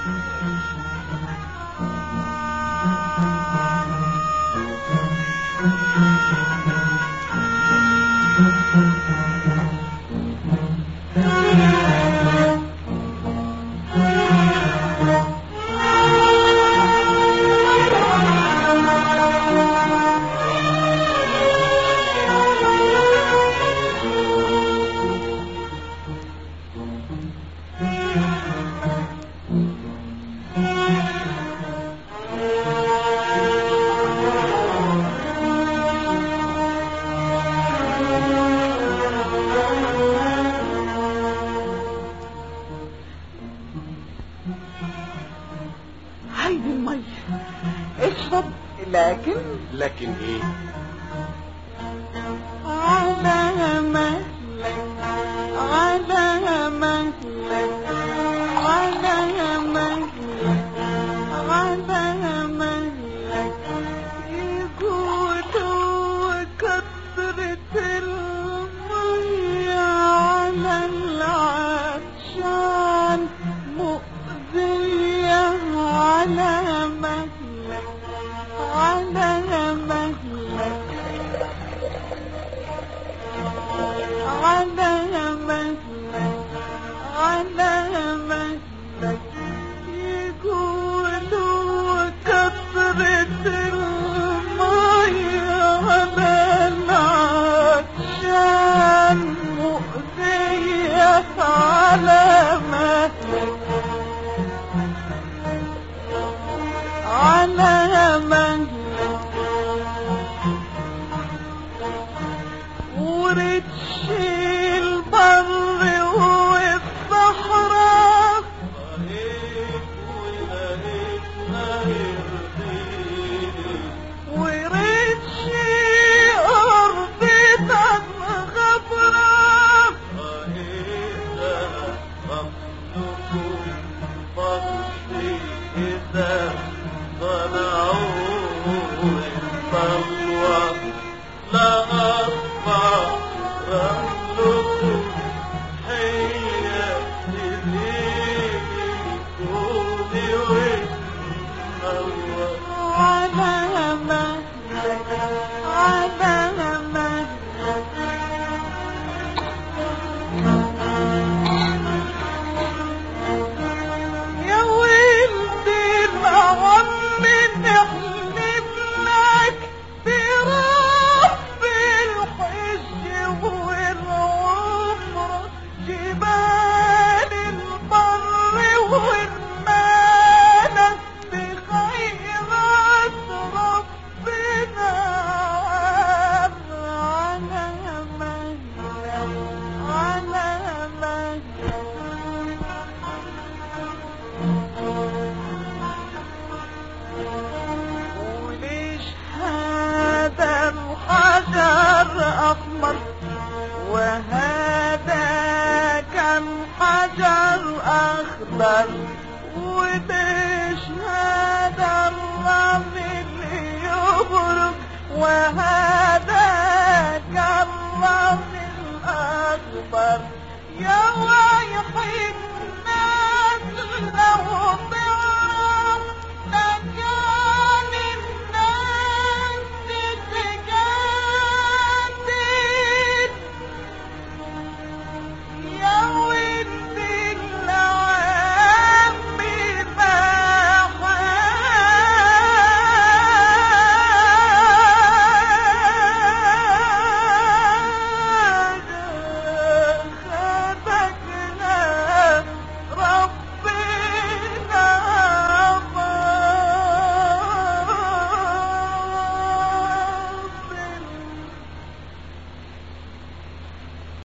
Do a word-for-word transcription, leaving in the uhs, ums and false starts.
هيدي المي اشرب. لكن لكن ايه؟ على مهلك على مهلك على مهلك على مهلك يقولوا كثرة المي على العطشان مؤذية. على مهلك على مهلك على مهلك على مهلك يقولوا كثرة المي على العطشان مؤذية. على مهلك على مهلك ورتش البر والصحراء ورتش أرضنا غبرة أحمر وهذا كان حجر أخضر ودش هذا الرمل يبرق وهذا كان رمل أكبر. يا